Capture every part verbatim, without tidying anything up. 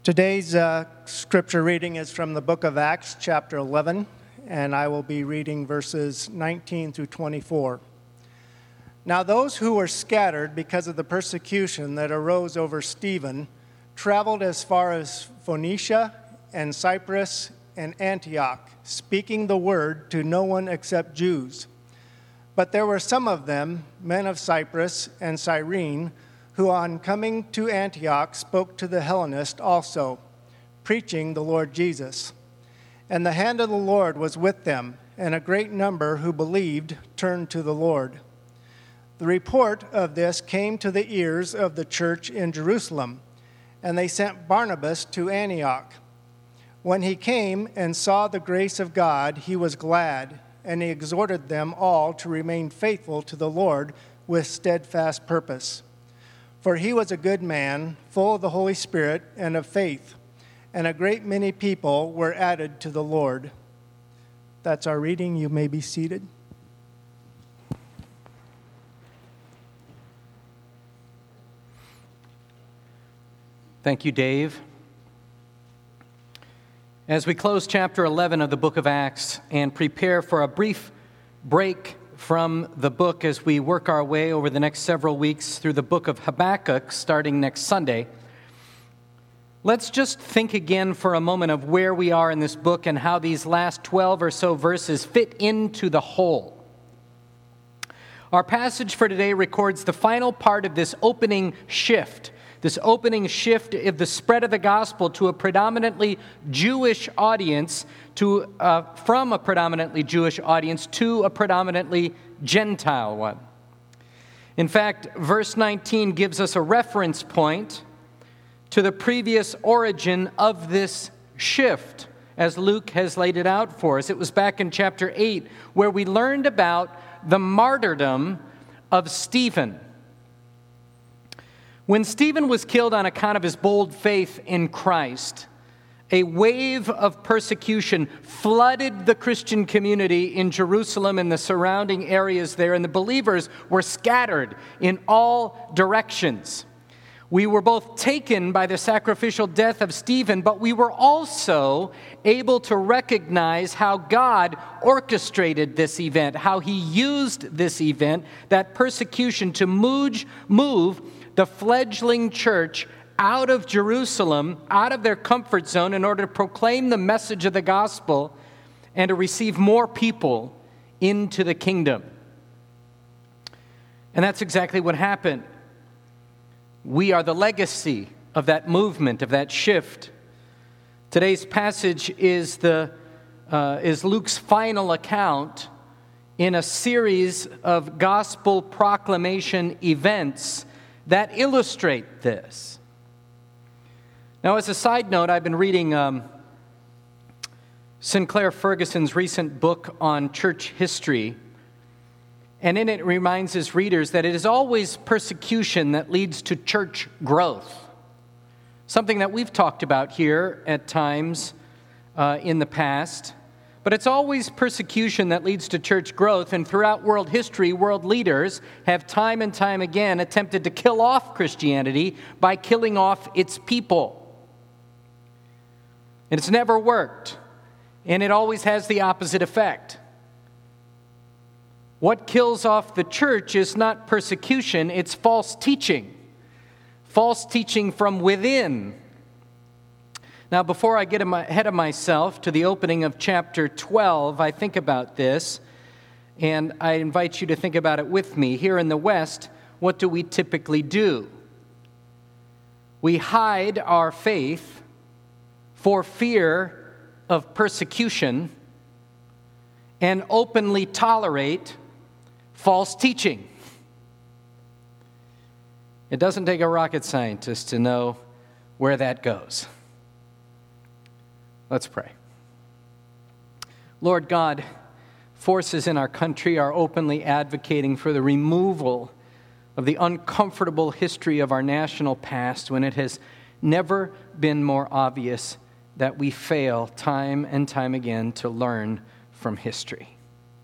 Today's uh, scripture reading is from the book of Acts, chapter eleven, and I will be reading verses nineteen through twenty-four. Now those who were scattered because of the persecution that arose over Stephen traveled as far as Phoenicia and Cyprus and Antioch, speaking the word to no one except Jews. But there were some of them, men of Cyprus and Cyrene, who on coming to Antioch spoke to the Hellenists also, preaching the Lord Jesus. And the hand of the Lord was with them, and a great number who believed turned to the Lord. The report of this came to the ears of the church in Jerusalem, and they sent Barnabas to Antioch. When he came and saw the grace of God, he was glad, and he exhorted them all to remain faithful to the Lord with steadfast purpose. For he was a good man, full of the Holy Spirit and of faith, and a great many people were added to the Lord. That's our reading. You may be seated. Thank you, Dave. As we close chapter eleven of the book of Acts and prepare for a brief break from the book as we work our way over the next several weeks through the book of Habakkuk starting next Sunday, let's just think again for a moment of where we are in this book and how these last twelve or so verses fit into the whole. Our passage for today records the final part of this opening shift, this opening shift of the spread of the gospel to a predominantly Jewish audience, to uh, from a predominantly Jewish audience to a predominantly Gentile one. In fact, verse nineteen gives us a reference point to the previous origin of this shift, as Luke has laid it out for us. It was back in chapter eight where we learned about the martyrdom of Stephen. When Stephen was killed on account of his bold faith in Christ, a wave of persecution flooded the Christian community in Jerusalem and the surrounding areas there, and the believers were scattered in all directions. We were both taken by the sacrificial death of Stephen, but we were also able to recognize how God orchestrated this event, how he used this event, that persecution, to move, move the fledgling church out of Jerusalem, out of their comfort zone, in order to proclaim the message of the gospel and to receive more people into the kingdom. And that's exactly what happened. We are the legacy of that movement, of that shift. Today's passage is the uh, is Luke's final account in a series of gospel proclamation events that illustrate this. Now, as a side note, I've been reading um, Sinclair Ferguson's recent book on church history, and in it, it reminds his readers that it is always persecution that leads to church growth, something that we've talked about here at times uh, in the past. But it's always persecution that leads to church growth, and throughout world history, world leaders have time and time again attempted to kill off Christianity by killing off its people. And it's never worked, and it always has the opposite effect. What kills off the church is not persecution, it's false teaching. False teaching from within. Now, before I get ahead of myself to the opening of chapter twelve, I think about this, and I invite you to think about it with me. Here in the West, what do we typically do? We hide our faith for fear of persecution and openly tolerate false teaching. It doesn't take a rocket scientist to know where that goes. Let's pray. Lord God, forces in our country are openly advocating for the removal of the uncomfortable history of our national past, when it has never been more obvious that we fail time and time again to learn from history.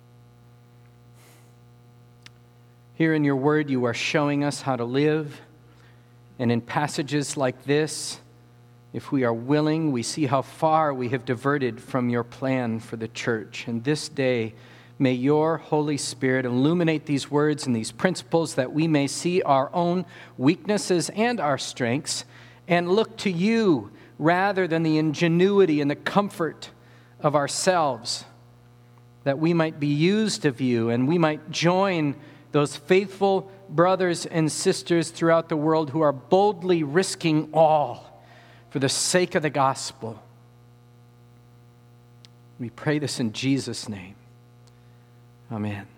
Here in your word, you are showing us how to live, and in passages like this, If we are willing, we see how far we have diverted from your plan for the church. And this day, may your Holy Spirit illuminate these words and these principles that we may see our own weaknesses and our strengths and look to you rather than the ingenuity and the comfort of ourselves, that we might be used of you and we might join those faithful brothers and sisters throughout the world who are boldly risking all for the sake of the gospel. We pray this in Jesus' name. Amen.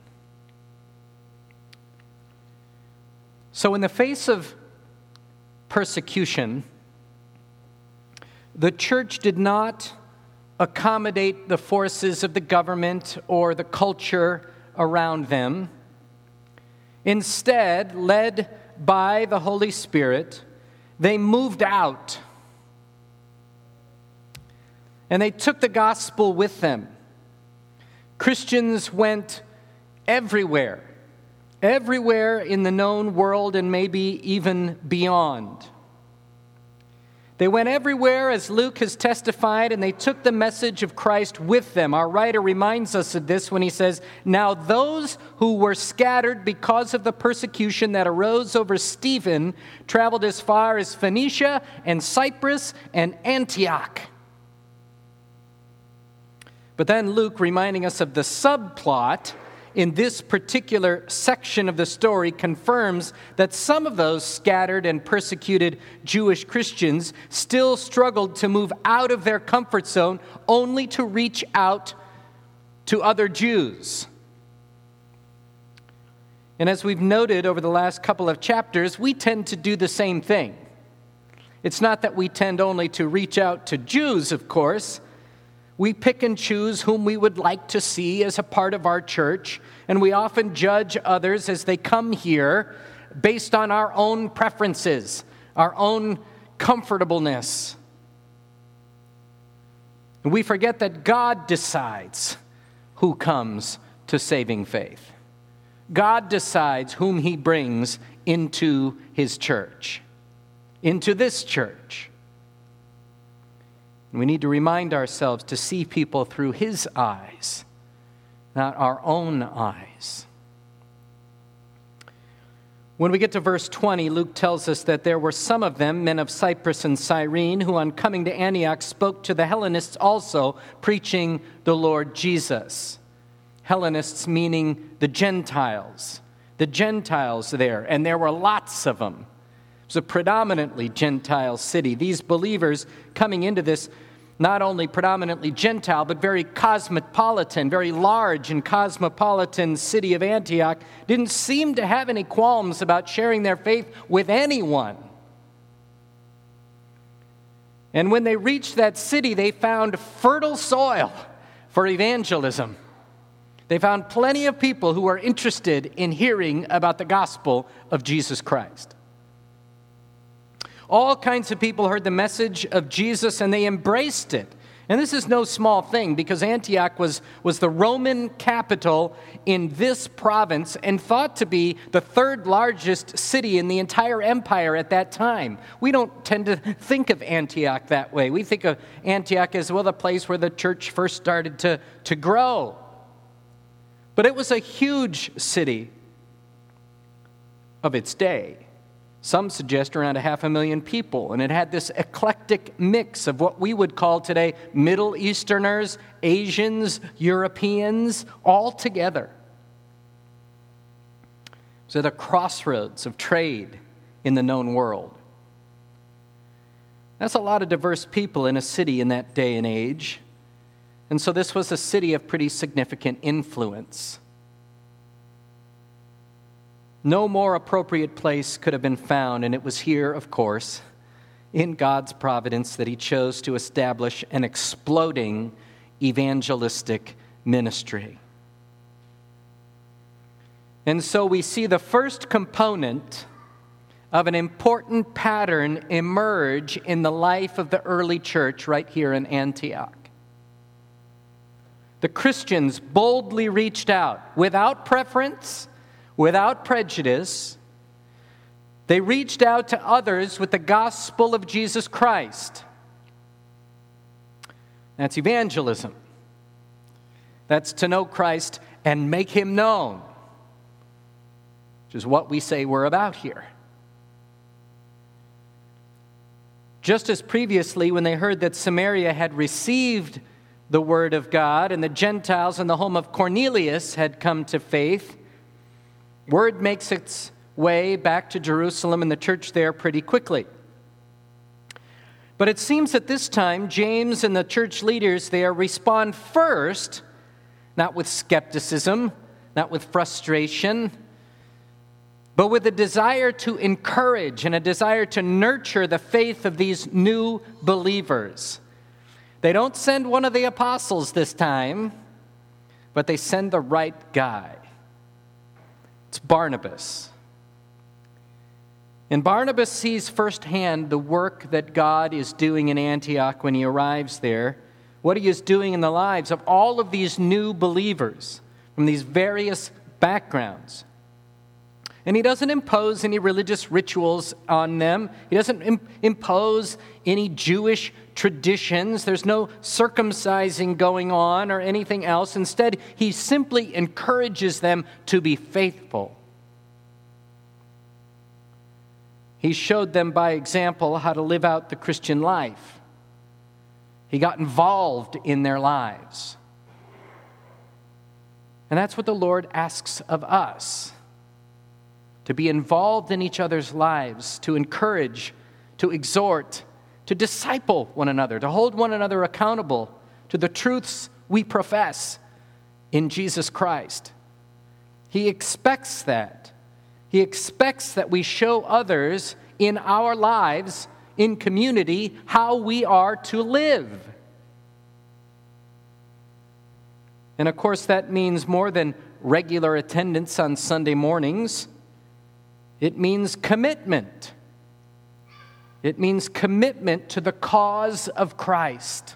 So in the face of persecution, the church did not accommodate the forces of the government or the culture around them. Instead, led by the Holy Spirit, they moved out. And they took the gospel with them. Christians went everywhere, everywhere in the known world and maybe even beyond. They went everywhere, as Luke has testified, and they took the message of Christ with them. Our writer reminds us of this when he says, "Now those who were scattered because of the persecution that arose over Stephen traveled as far as Phoenicia and Cyprus and Antioch." But then Luke, reminding us of the subplot in this particular section of the story, confirms that some of those scattered and persecuted Jewish Christians still struggled to move out of their comfort zone only to reach out to other Jews. And as we've noted over the last couple of chapters, we tend to do the same thing. It's not that we tend only to reach out to Jews, of course. We pick and choose whom we would like to see as a part of our church, and we often judge others as they come here based on our own preferences, our own comfortableness. And we forget that God decides who comes to saving faith. God decides whom he brings into his church, into this church. We need to remind ourselves to see people through his eyes, not our own eyes. When we get to verse twenty, Luke tells us that there were some of them, men of Cyprus and Cyrene, who on coming to Antioch spoke to the Hellenists also, preaching the Lord Jesus. Hellenists meaning the Gentiles. The Gentiles there, and there were lots of them. It was a predominantly Gentile city. These believers coming into this not only predominantly Gentile, but very cosmopolitan, very large and cosmopolitan city of Antioch didn't seem to have any qualms about sharing their faith with anyone. And when they reached that city, they found fertile soil for evangelism. They found plenty of people who were interested in hearing about the gospel of Jesus Christ. All kinds of people heard the message of Jesus and they embraced it. And this is no small thing because Antioch was, was the Roman capital in this province and thought to be the third largest city in the entire empire at that time. We don't tend to think of Antioch that way. We think of Antioch as, well, the place where the church first started to, to grow. But it was a huge city of its day. Some suggest around a half a million people, and it had this eclectic mix of what we would call today Middle Easterners, Asians, Europeans, all together. It was at a crossroads of trade in the known world. That's a lot of diverse people in a city in that day and age, and so this was a city of pretty significant influence. No more appropriate place could have been found, and it was here, of course, in God's providence that he chose to establish an exploding evangelistic ministry. And so we see the first component of an important pattern emerge in the life of the early church right here in Antioch. The Christians boldly reached out without preference, without prejudice. They reached out to others with the gospel of Jesus Christ. That's evangelism. That's to know Christ and make him known, which is what we say we're about here. Just as previously, when they heard that Samaria had received the word of God and the Gentiles in the home of Cornelius had come to faith, word makes its way back to Jerusalem and the church there pretty quickly. But it seems at this time, James and the church leaders there respond first, not with skepticism, not with frustration, but with a desire to encourage and a desire to nurture the faith of these new believers. They don't send one of the apostles this time, but they send the right guy. It's Barnabas. And Barnabas sees firsthand the work that God is doing in Antioch when he arrives there, what he is doing in the lives of all of these new believers from these various backgrounds. And he doesn't impose any religious rituals on them. He doesn't im- impose any Jewish traditions. There's no circumcising going on or anything else. Instead, he simply encourages them to be faithful. He showed them by example how to live out the Christian life. He got involved in their lives. And that's what the Lord asks of us. To be involved in each other's lives, to encourage, to exhort, to disciple one another, to hold one another accountable to the truths we profess in Jesus Christ. He expects that. He expects that we show others in our lives, in community, how we are to live. And of course, that means more than regular attendance on Sunday mornings. It means commitment. It means commitment to the cause of Christ.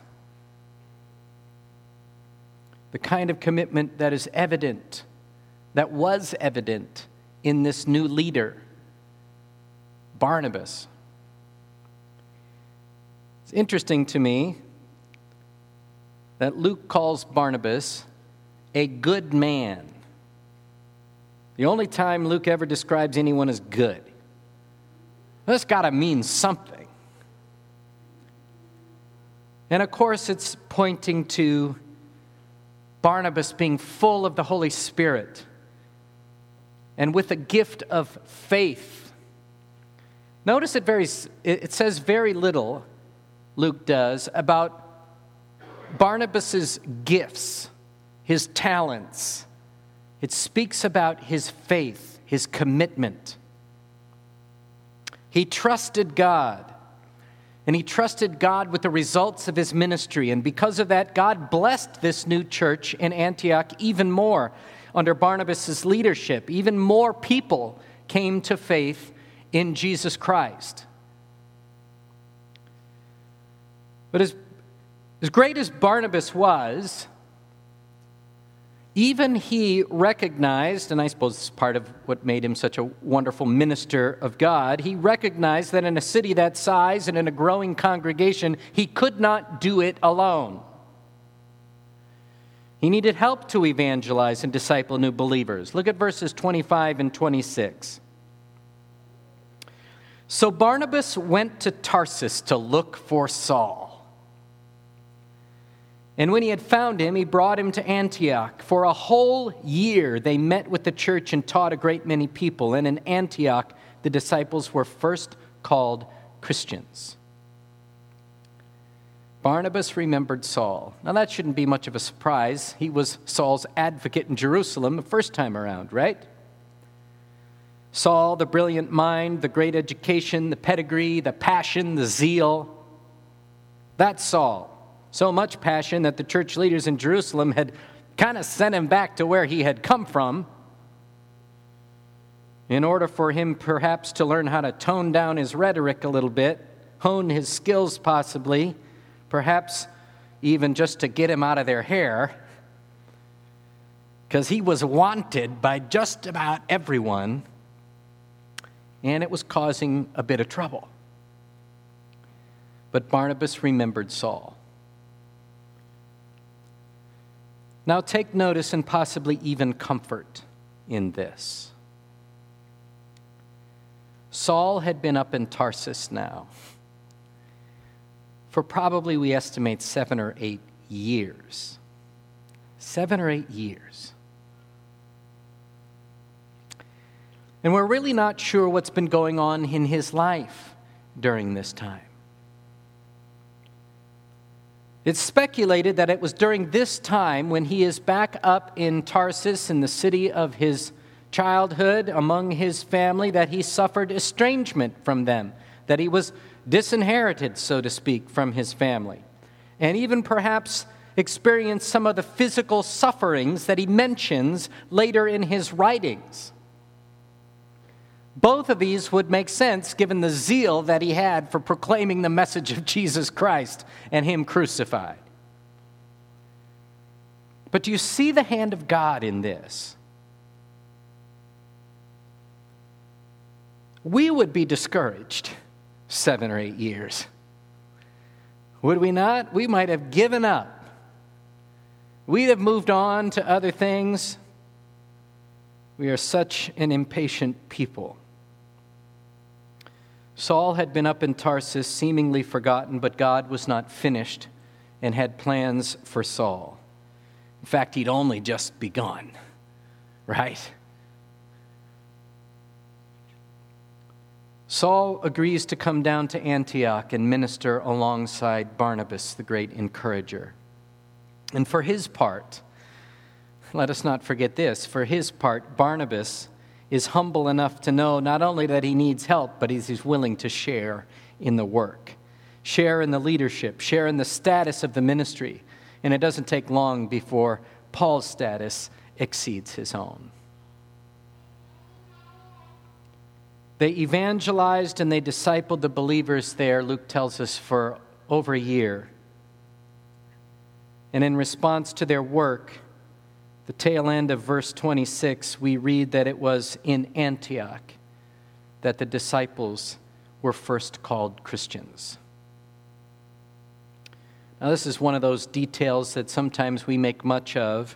The kind of commitment that is evident, that was evident in this new leader, Barnabas. It's interesting to me that Luke calls Barnabas a good man. The only time Luke ever describes anyone as good. That's got to mean something. And of course, it's pointing to Barnabas being full of the Holy Spirit and with a gift of faith. Notice it very it says very little, Luke does, about Barnabas's gifts, his talents. It speaks about his faith, his commitment. He trusted God, and he trusted God with the results of his ministry. And because of that, God blessed this new church in Antioch even more under Barnabas' leadership. Even more people came to faith in Jesus Christ. But as, as great as Barnabas was, even he recognized, and I suppose this is part of what made him such a wonderful minister of God, he recognized that in a city that size and in a growing congregation, he could not do it alone. He needed help to evangelize and disciple new believers. Look at verses twenty-five and twenty-six. So Barnabas went to Tarsus to look for Saul. And when he had found him, he brought him to Antioch. For a whole year they met with the church and taught a great many people. And in Antioch, the disciples were first called Christians. Barnabas remembered Saul. Now that shouldn't be much of a surprise. He was Saul's advocate in Jerusalem the first time around, right? Saul, the brilliant mind, the great education, the pedigree, the passion, the zeal. That's Saul. So much passion that the church leaders in Jerusalem had kind of sent him back to where he had come from in order for him perhaps to learn how to tone down his rhetoric a little bit, hone his skills possibly, perhaps even just to get him out of their hair, because he was wanted by just about everyone, and it was causing a bit of trouble. But Barnabas remembered Saul. Now take notice and possibly even comfort in this. Saul had been up in Tarsus now for probably, we estimate, seven or eight years. Seven or eight years. And we're really not sure what's been going on in his life during this time. It's speculated that it was during this time, when he is back up in Tarsus, in the city of his childhood, among his family, that he suffered estrangement from them, that he was disinherited, so to speak, from his family, and even perhaps experienced some of the physical sufferings that he mentions later in his writings. Both of these would make sense given the zeal that he had for proclaiming the message of Jesus Christ and him crucified. But do you see the hand of God in this? We would be discouraged seven or eight years. Would we not? We might have given up. We'd have moved on to other things. We are such an impatient people. Saul had been up in Tarsus, seemingly forgotten, but God was not finished and had plans for Saul. In fact, he'd only just begun, right? Saul agrees to come down to Antioch and minister alongside Barnabas, the great encourager. And for his part, let us not forget this, for his part, Barnabas is humble enough to know not only that he needs help, but he's willing to share in the work, share in the leadership, share in the status of the ministry. And it doesn't take long before Paul's status exceeds his own. They evangelized and they discipled the believers there, Luke tells us, for over a year. And in response to their work, the tail end of verse twenty-six, we read that it was in Antioch that the disciples were first called Christians. Now, this is one of those details that sometimes we make much of.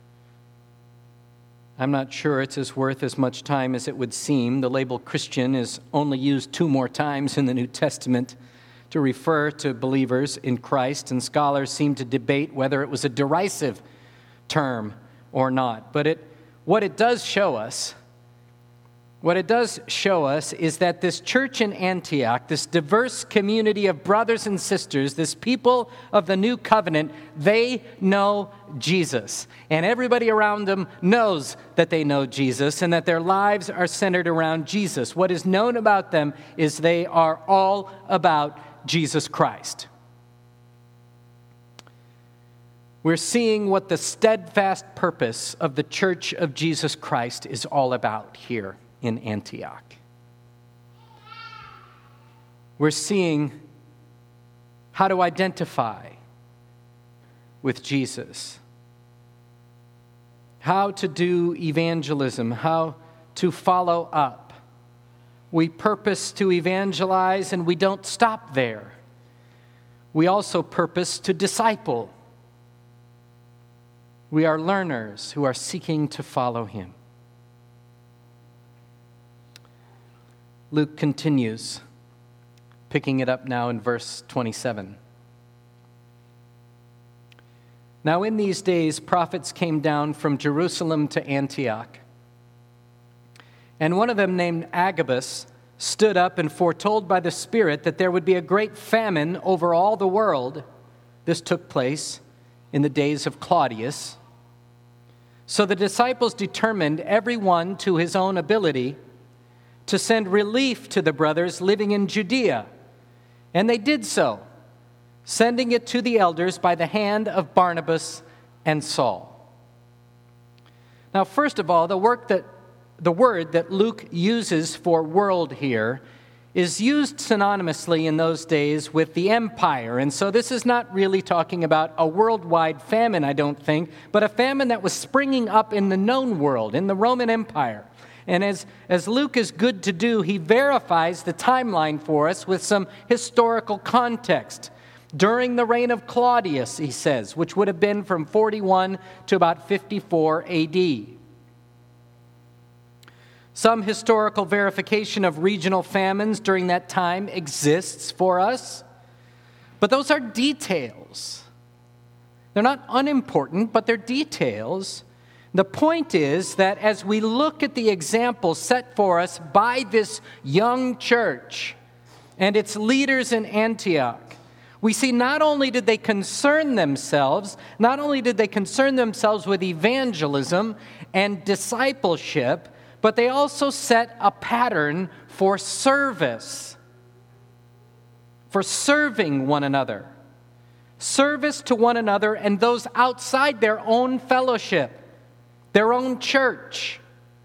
I'm not sure it's as worth as much time as it would seem. The label Christian is only used two more times in the New Testament to refer to believers in Christ, and scholars seem to debate whether it was a derisive term or not. But it, what it does show us, what it does show us is that this church in Antioch, this diverse community of brothers and sisters, this people of the new covenant, they know Jesus. And everybody around them knows that they know Jesus and that their lives are centered around Jesus. What is known about them is they are all about Jesus Christ. We're seeing what the steadfast purpose of the Church of Jesus Christ is all about here in Antioch. We're seeing how to identify with Jesus, how to do evangelism, how to follow up. We purpose to evangelize, and we don't stop there. We also purpose to disciple. We are learners who are seeking to follow him. Luke continues, picking it up now in verse twenty-seven. Now in these days, prophets came down from Jerusalem to Antioch. And one of them, named Agabus, stood up and foretold by the Spirit that there would be a great famine over all the world. This took place in the days of Claudius. So the disciples determined, every one to his own ability, to send relief to the brothers living in Judea. And they did so, sending it to the elders by the hand of Barnabas and Saul. Now, first of all, the work that the word that Luke uses for world here is used synonymously in those days with the empire. And so this is not really talking about a worldwide famine, I don't think, but a famine that was springing up in the known world, in the Roman Empire. And as, as Luke is good to do, he verifies the timeline for us with some historical context. during the reign of Claudius, he says, which would have been from forty-one to about fifty-four A D. Some historical verification of regional famines during that time exists for us, but those are details. They're not unimportant, but they're details. The point is that as we look at the example set for us by this young church and its leaders in Antioch, we see not only did they concern themselves, not only did they concern themselves with evangelism and discipleship, but they also set a pattern for service, for serving one another. Service to one another and those outside their own fellowship, their own church.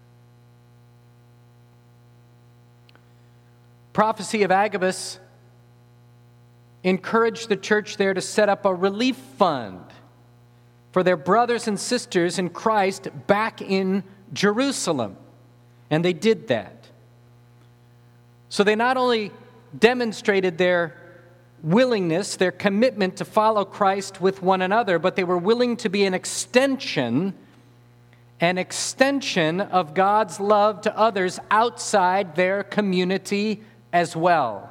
Prophecy of Agabus encouraged the church there to set up a relief fund for their brothers and sisters in Christ back in Jerusalem. And they did that. So they not only demonstrated their willingness, their commitment to follow Christ with one another, but they were willing to be an extension, an extension of God's love to others outside their community as well.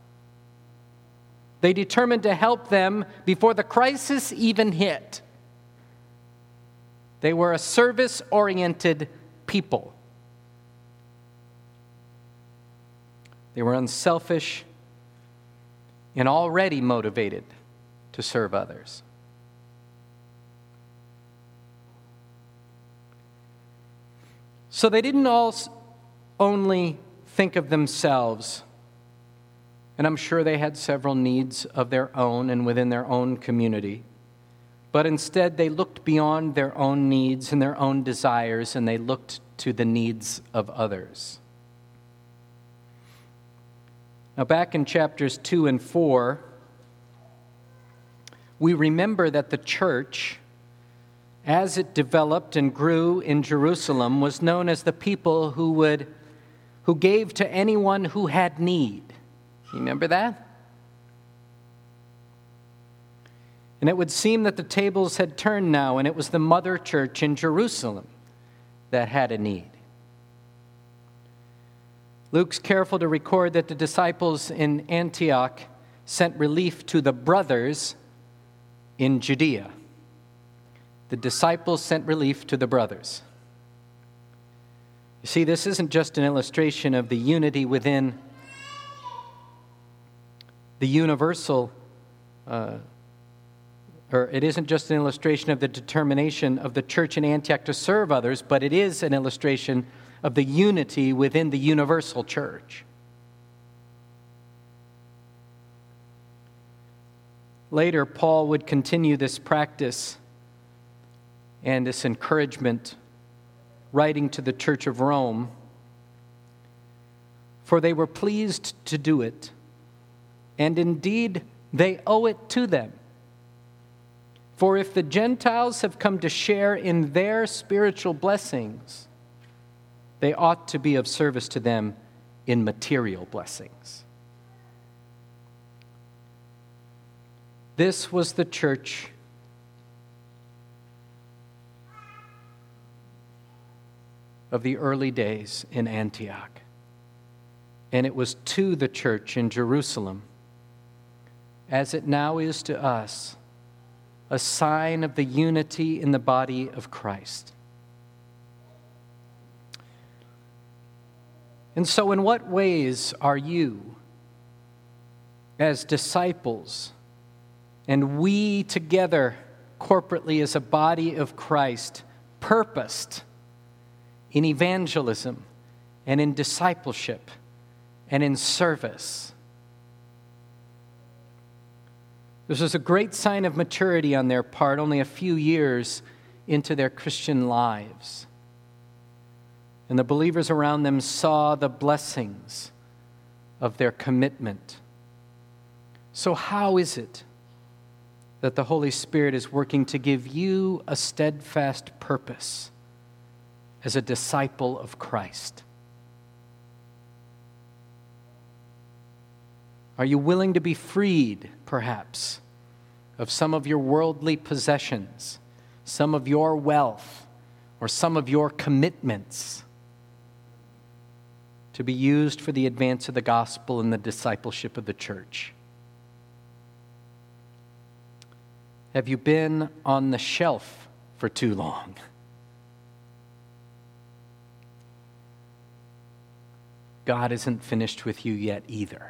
They determined to help them before the crisis even hit. They were a service-oriented people. They were unselfish and already motivated to serve others. So they didn't all only think of themselves, and I'm sure they had several needs of their own and within their own community, but instead they looked beyond their own needs and their own desires, and they looked to the needs of others. Now, back in chapters two and four, we remember that the church, as it developed and grew in Jerusalem, was known as the people who would, who gave to anyone who had need. You remember that? And it would seem that the tables had turned now, and it was the mother church in Jerusalem that had a need. Luke's careful to record that the disciples in Antioch sent relief to the brothers in Judea. The disciples sent relief to the brothers. You see, this isn't just an illustration of the unity within the universal, uh, or it isn't just an illustration of the determination of the church in Antioch to serve others, but it is an illustration of the unity within the universal church. Later, Paul would continue this practice and this encouragement, writing to the church of Rome, for they were pleased to do it, and indeed they owe it to them. For if the Gentiles have come to share in their spiritual blessings, they ought to be of service to them in material blessings. This was the church of the early days in Antioch. And it was to the church in Jerusalem, as it now is to us, a sign of the unity in the body of Christ. And so in what ways are you, as disciples, and we together corporately as a body of Christ, purposed in evangelism and in discipleship and in service? This was a great sign of maturity on their part, only a few years into their Christian lives. And the believers around them saw the blessings of their commitment. So how is it that the Holy Spirit is working to give you a steadfast purpose as a disciple of Christ? Are you willing to be freed, perhaps, of some of your worldly possessions, some of your wealth, or some of your commitments to be used for the advance of the gospel and the discipleship of the church? Have you been on the shelf for too long? God isn't finished with you yet either.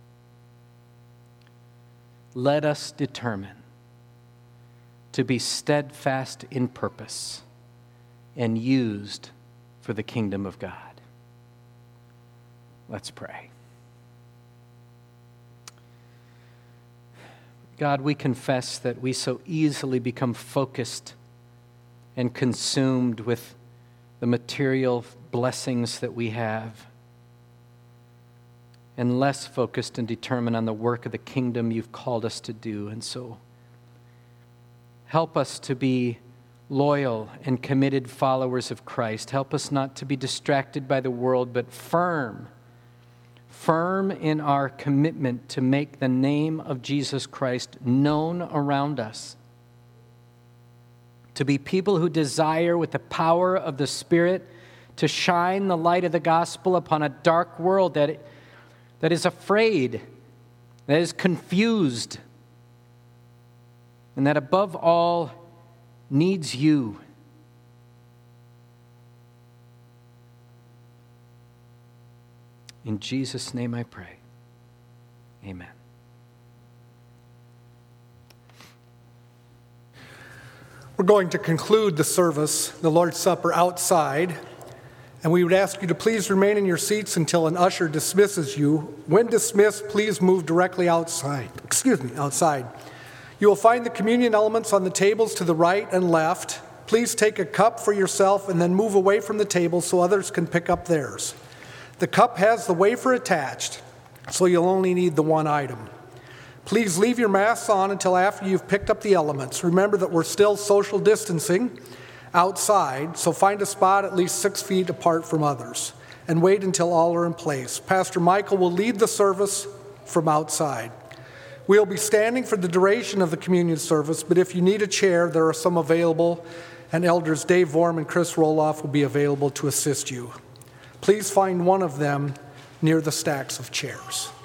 Let us determine to be steadfast in purpose and used for the kingdom of God. Let's pray. God, we confess that we so easily become focused and consumed with the material blessings that we have, and less focused and determined on the work of the kingdom you've called us to do. And so, help us to be loyal and committed followers of Christ. Help us not to be distracted by the world, but firm, firm in our commitment to make the name of Jesus Christ known around us. To be people who desire, with the power of the Spirit, to shine the light of the gospel upon a dark world that that is afraid, that is confused, and that above all needs you. In Jesus' name I pray. Amen. We're going to conclude the service, the Lord's Supper, outside. And we would ask you to please remain in your seats until an usher dismisses you. When dismissed, please move directly outside. Excuse me, outside. You will find the communion elements on the tables to the right and left. Please take a cup for yourself and then move away from the table so others can pick up theirs. The cup has the wafer attached, so you'll only need the one item. Please leave your masks on until after you've picked up the elements. Remember that we're still social distancing outside, so find a spot at least six feet apart from others and wait until all are in place. Pastor Michael will lead the service from outside. We'll be standing for the duration of the communion service, but if you need a chair, there are some available, and Elders Dave Vorm and Chris Roloff will be available to assist you. Please find one of them near the stacks of chairs.